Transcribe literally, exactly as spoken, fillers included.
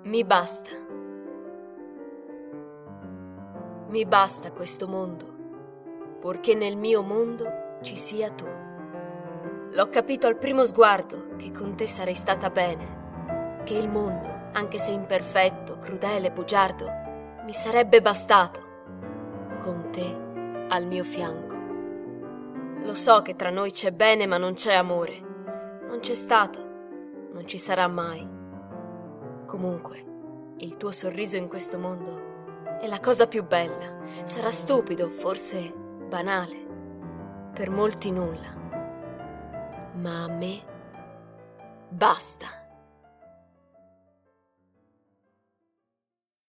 Mi basta. Mi basta questo mondo, purché nel mio mondo ci sia tu. L'ho capito al primo sguardo che con te sarei stata bene, che il mondo, anche se imperfetto, crudele, bugiardo, mi sarebbe bastato, con te al mio fianco. Lo so che tra noi c'è bene ma non c'è amore, non c'è stato, non ci sarà mai. Comunque, il tuo sorriso in questo mondo è la cosa più bella. Sarà stupido, forse banale, per molti nulla, ma a me basta.